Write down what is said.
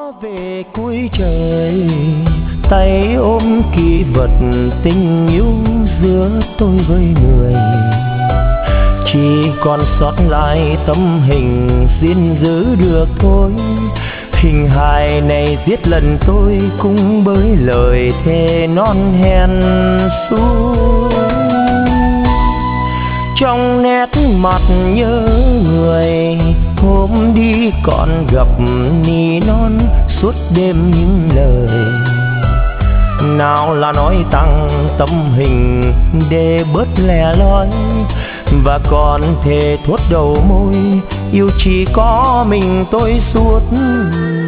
về cuối trời, tay ôm kỷ vật tình yêu giữa tôi với người. Chỉ còn sót lại tấm hình xin giữ được thôi. Hình hài này giết lần tôi cũng bởi lời thề non hèn xuống. Trong nét mặt nhớ người, hôm đi còn gặp ni non suốt đêm những lời. Nào là nói tăng tấm hình để bớt lẻ loi, và còn thề thốt đầu môi yêu chỉ có mình tôi suốt